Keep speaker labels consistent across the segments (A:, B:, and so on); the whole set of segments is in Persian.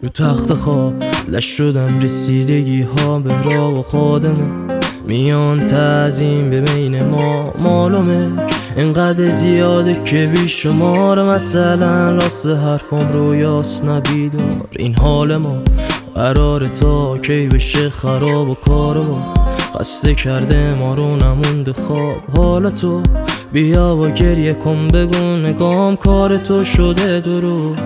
A: رو تخت خواب لش شدم، رسیدگی ها به راه و خودمون میان تعظیم به بین ما. مالومه اینقدر زیاده که بیشمار، مثلا راست حرفام رویاست نبیدار. این حال ما قراره تا کی بشه خراب و کار ما خسته کرده ما رو نمونده خواب. حالا تو بیا و گریه کن، بگو نگام کار تو شده درو.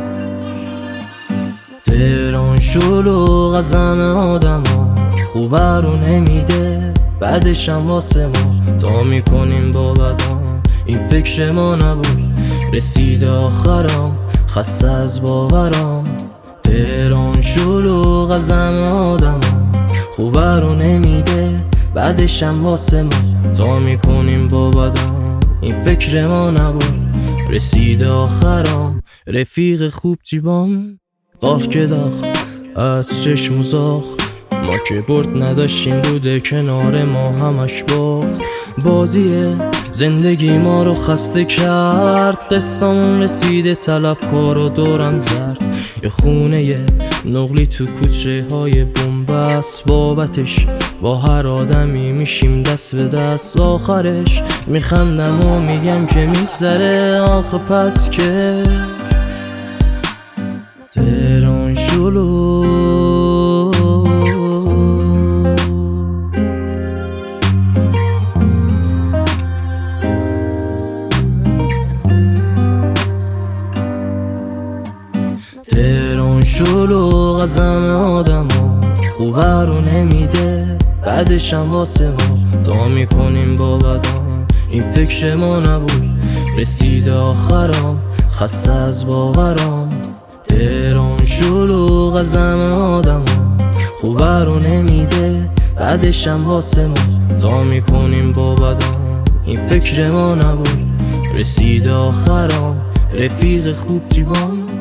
A: تهران شلوغ از همه آدم ها خوبه رو نمیده، بعدشم واسه ما تا میکنیم با بدام. این فکر ما نبود رسیده آخرام، خسته از باورام. تهران شلوغ از همه آدم ها خوبه رو نمیده، بعدشم واسه ما تا میکنیم با بدام. این فکر ما نبود رسیده آخرام. رفیق خوب جیبام قاف که داخ از چشم و زاخ، ما که برد نداشتیم بوده کنار ما همش باخت. بازی زندگی ما رو خسته کرد، قصمون رسیده طلبکار و دورم زرد. یه خونه یه نقلی تو کوچه های بنبست، بابتش با هر آدمی میشیم دست به دست. آخرش میخندم و میگم که میگذره، آخه پس که تهران شلوغ. تهران شلوغ از همه آدم ها خوبه رو نمیده، بعدشم واسه ما تا میکنیم با بدام. این فکر ما نبود رسیده آخرام، خسته از باورام. تهران شلوغ از همه آدم ها خوبه رو نمیده، بعدشم واسه ما تا میکنیم با بدام. این فکر ما نبود رسیده آخرام. رفیق خوب جیبام